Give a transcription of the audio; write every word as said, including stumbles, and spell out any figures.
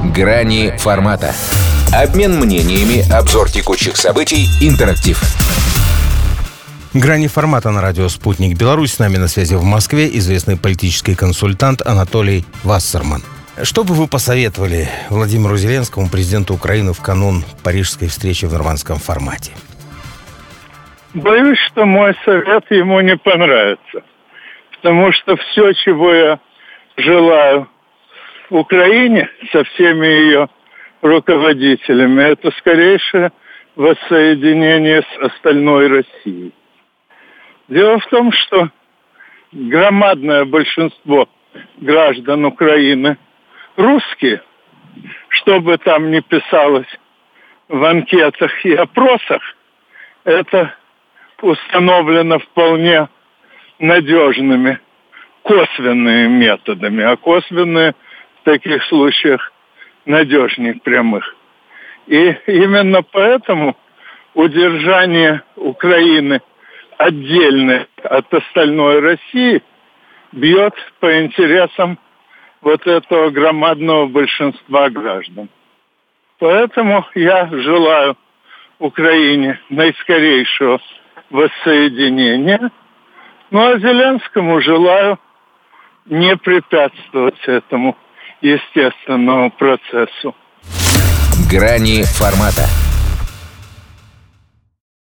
Грани формата. Обмен мнениями, обзор текущих событий, интерактив. Грани формата на радио «Спутник Беларусь». С нами на связи в Москве известный политический консультант Анатолий Вассерман. Что бы вы посоветовали Владимиру Зеленскому, президенту Украины, в канун парижской встречи в нормандском формате? Боюсь, что мой совет ему не понравится. Потому что все, чего я желаю Украине со всеми ее руководителями, это скорейшее воссоединение с остальной Россией. Дело в том, что громадное большинство граждан Украины русские, что бы там ни писалось в анкетах и опросах, это установлено вполне надежными косвенными методами, а косвенные в таких случаях надежнее прямых. И именно поэтому удержание Украины отдельно от остальной России бьет по интересам вот этого громадного большинства граждан. Поэтому я желаю Украине наискорейшего воссоединения, ну а Зеленскому желаю не препятствовать этому естественному процессу. Грани формата.